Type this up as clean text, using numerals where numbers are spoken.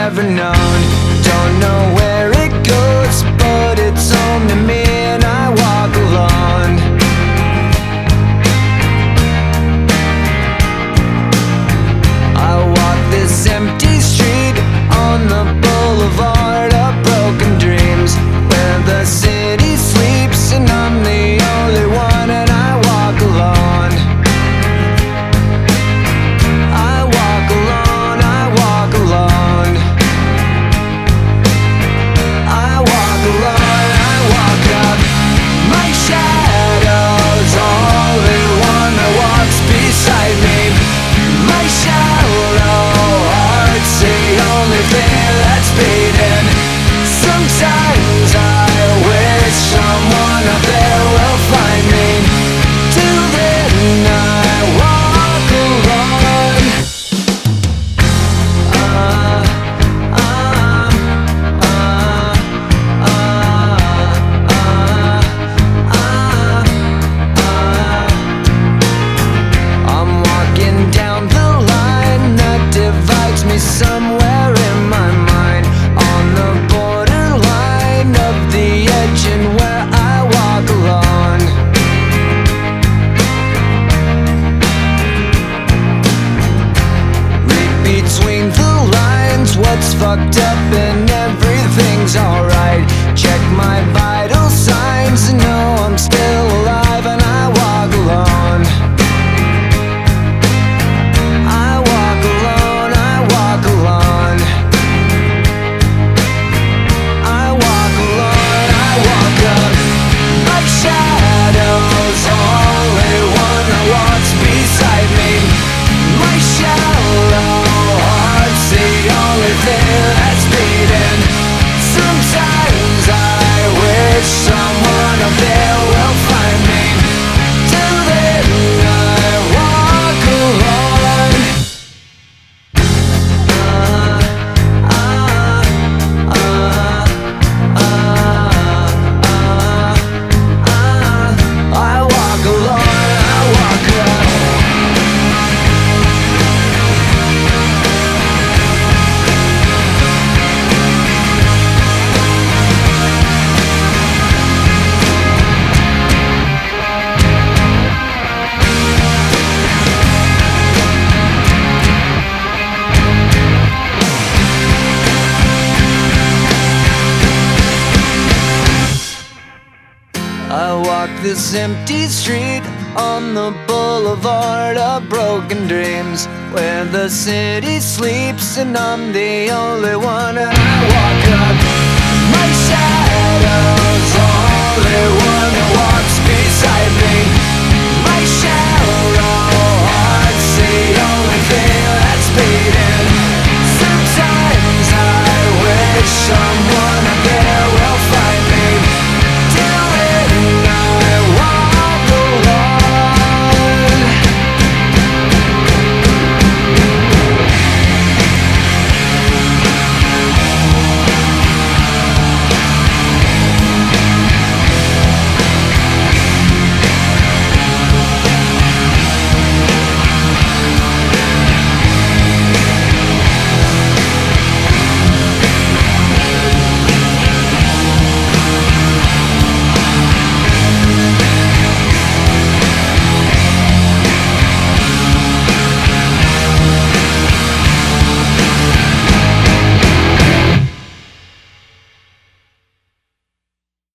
ever known. Don't know where it goes, but it's home to me, and I walk alone. I walk this empty street on the boulevard of broken dreams, where the city sleeps and I'm the only one, and I walk alone. I walk alone, I walk alone. I walk alone, I walk up. My shadow's only one that walks beside me. My shallow heart's the only thing that's beating. Sometimes I wish someone up there will find me. Till then I walk alone. I'm walking down the line that divides me somewhere in my mind, on the borderline of the edge and where I walk alone. Read between the lines what's fucked up and everything's alright. Check my vital signs and know I'm still alive, and I walk alone. I walk alone, I walk alone. I walk alone, I walk up. My shadow's only one that walks beside me. My shallow heart's the only thing that's beating. Sometimes I wish someone up there will find me. Till then I walk alone. I walk alone, I walk up. I walk this empty street on the boulevard of broken dreams, where the city sleeps and I'm the only one, and I walk up. My shadow